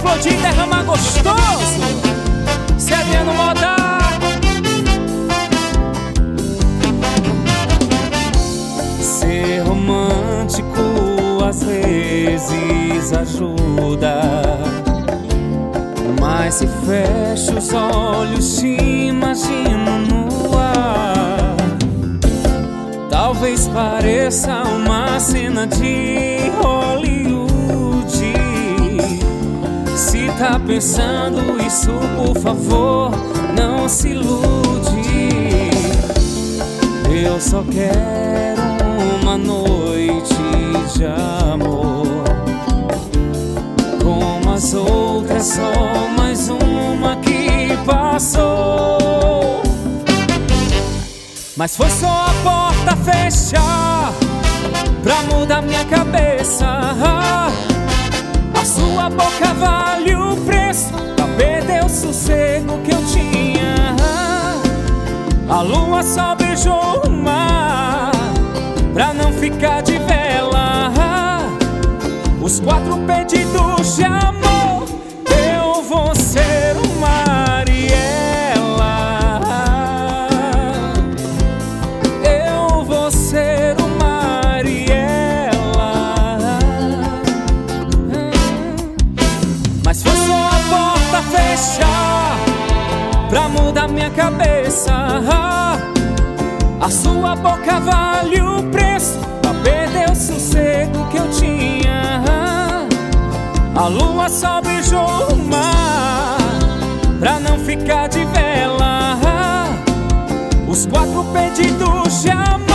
for de derramar gostoso, se Adriano Moda. Ser romântico às vezes ajuda, mas se fecho os olhos te imagino no ar. Talvez pareça uma cena de Hollywood. Se tá pensando isso, por favor, não se ilude. Eu só quero uma noite de amor, como as outras, só mais uma que passou. Mas foi só a porta fechar pra mudar minha cabeça. A sua boca vale o preço pra perder o sossego que eu tinha. A lua só beijou o mar pra não ficar de vela. Os 4 pedidos de amor, eu vou ser o mar e ela. Eu vou ser o mar e ela. Mas foi só a porta fechar pra mudar minha cabeça. A sua boca vale o preço pra perder o sossego que eu tinha. A lua só beijou o mar pra não ficar de vela. Os 4 pedidos de amor,